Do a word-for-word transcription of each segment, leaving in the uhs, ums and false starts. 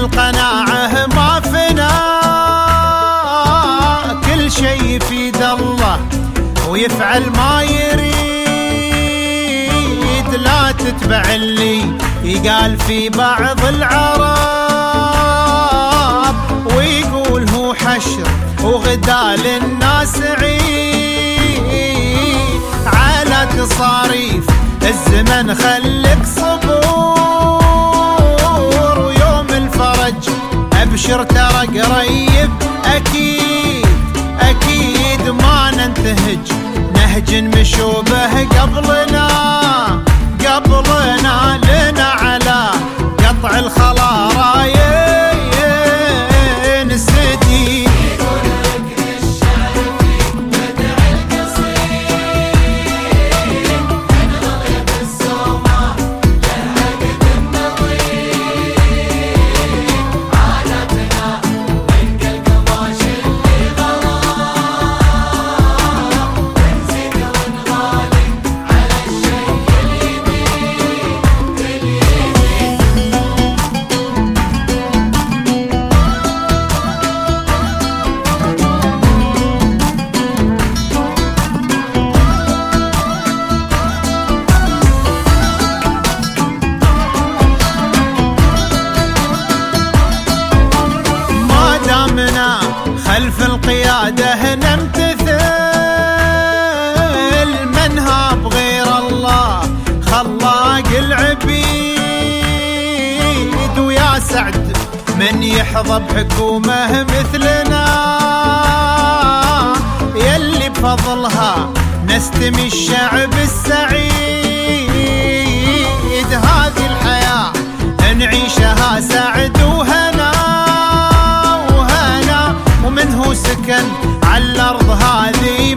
القناعة ما فنا، كل شي يفيد الله ويفعل ما يريد. لا تتبع اللي يقال في بعض العرب ويقول هو حشر وغدا للناس عيد. على تصاريف الزمن خلك صبور، ويوم الفرج ابشر ترى قريب اكيد اكيد. ما ننتهج نهج مشوبه قبلنا قبلنا، لنا على قطع الخلا رايين السديد. خلف القيادة نمتثل، منها بغير الله خلاق العبيد. ويا سعد من يحظى بحكومة مثلنا، يلي بفضلها نستمي الشعب السعيد. هذه الحياة نعيشها سعد وهنا ومنه سكن على الأرض هذه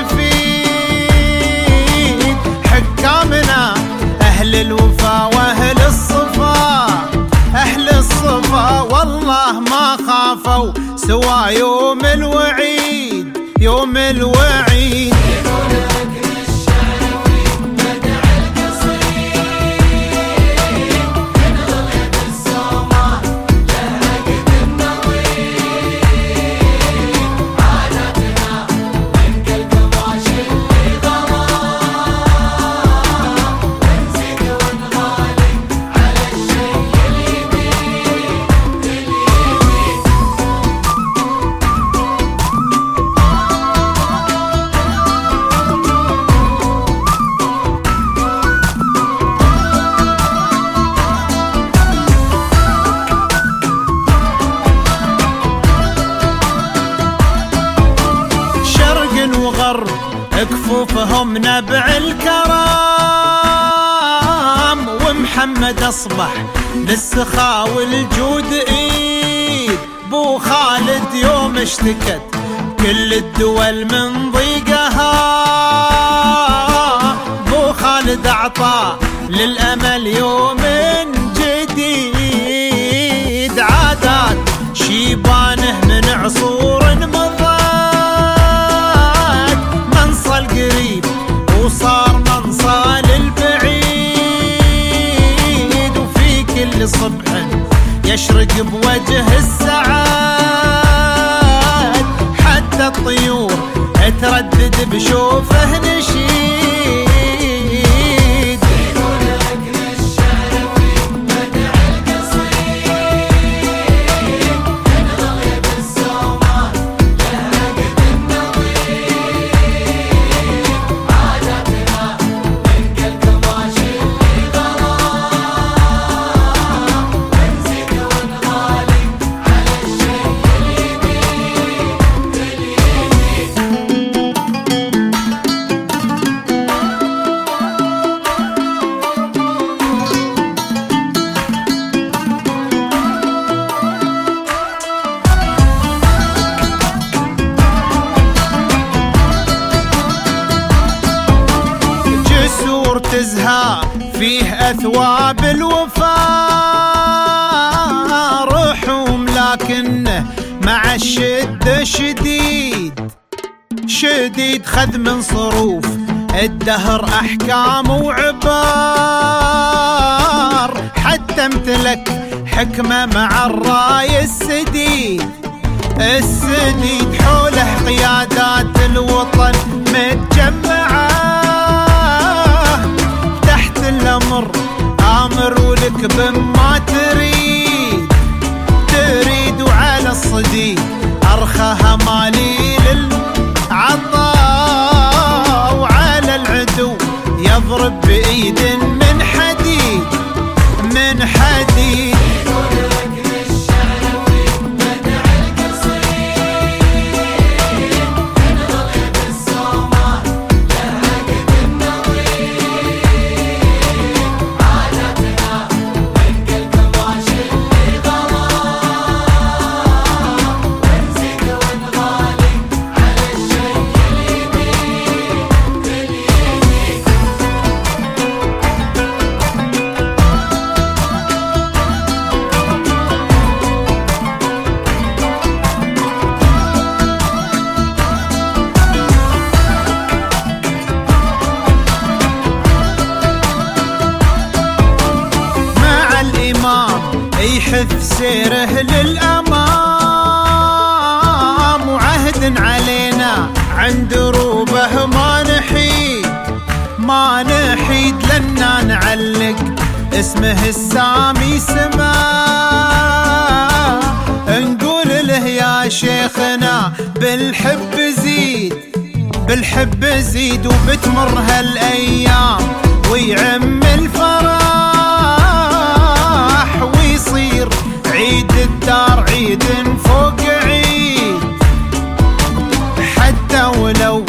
مستفيد. حكامنا أهل الوفا وأهل الصفا أهل الصفا، والله ما خافوا سوى يوم الوعيد يوم الوعيد. كفوفهم نبع الكرام، ومحمد أصبح للسخا والجود إيد. بو خالد يوم اشتكت كل الدول من ضيقها، بو خالد أعطى للأمل يوم جديد. عادات شيبانه من عصور مضت، القريب وصار منصى للبعيد. وفي كل صبح يشرق بوجه السعاد، حتى الطيور تردد بشوفه نشيد. تزهى فيه أثواب الوفاء، روحهم لكنه مع الشدة شديد شديد. خذ من صروف الدهر أحكام وعبار، حتى امتلك حكمة مع الراي السديد السديد، حوله قيادات الوطن متجمعة، تحت الأمر آمر ولك بما تريد تريد، وعلى الصديد أرخاها مالي للعطاء، وعلى العدو يضرب بإيد من حديد من حديد. يحث سيره للأمام، وعهد علينا عند دروبه ما نحيد ما نحيد، لنا نعلق اسمه السامي سما، نقول له يا شيخنا بالحب زيد بالحب زيد، وبتمر هالأيام ويعم الفرح، ويصير عيد الدار عيد فوق عيد، حتى ولو